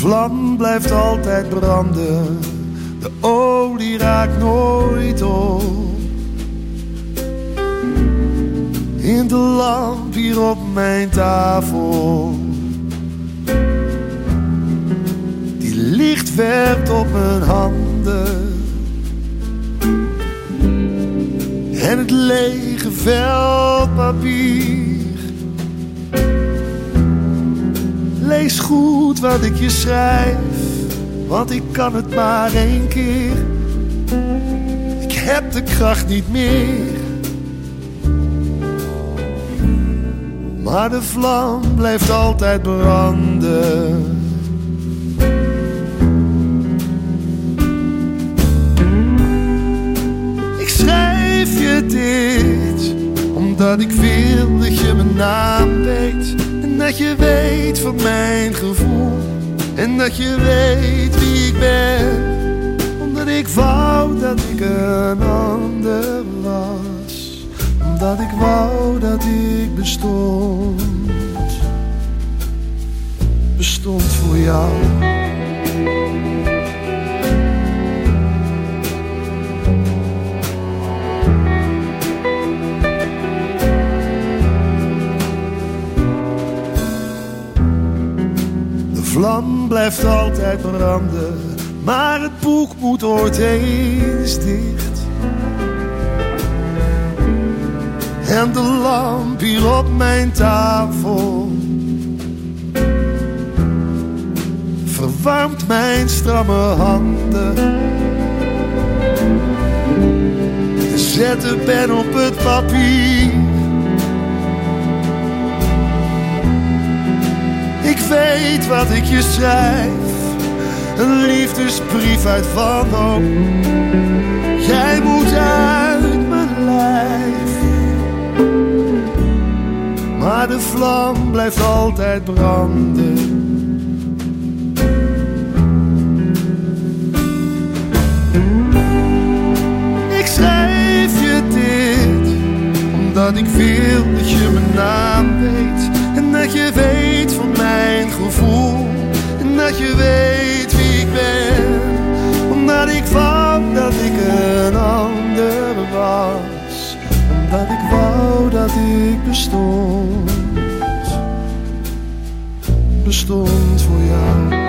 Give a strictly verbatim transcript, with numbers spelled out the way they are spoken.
vlam blijft altijd branden, de olie raakt nooit op. In de lamp hier op mijn tafel, die licht werpt op mijn handen. En het lege vel papier. Lees goed wat ik je schrijf, want ik kan het maar één keer. Ik heb de kracht niet meer, maar de vlam blijft altijd branden. Ik schrijf je dit, omdat ik wil dat je mijn naam weet. En dat je weet van mijn gevoel. En dat je weet wie ik ben. Omdat ik wou dat ik een ander was. Omdat ik wou dat ik bestond. Bestond voor jou. De vlam blijft altijd branden, maar het boek moet ooit eens dicht. En de lamp hier op mijn tafel verwarmt mijn stramme handen. Zet de pen op het papier. Ik weet wat ik je schrijf, een liefdesbrief uit wanhoop. Jij moet uit mijn lijf, maar de vlam blijft altijd branden. Ik schrijf je dit, omdat ik wil dat je mijn naam weet. En dat je weet van mijn gevoel. En dat je weet wie ik ben. Omdat ik wou dat ik een ander was. Omdat ik wou dat ik bestond. Bestond voor jou.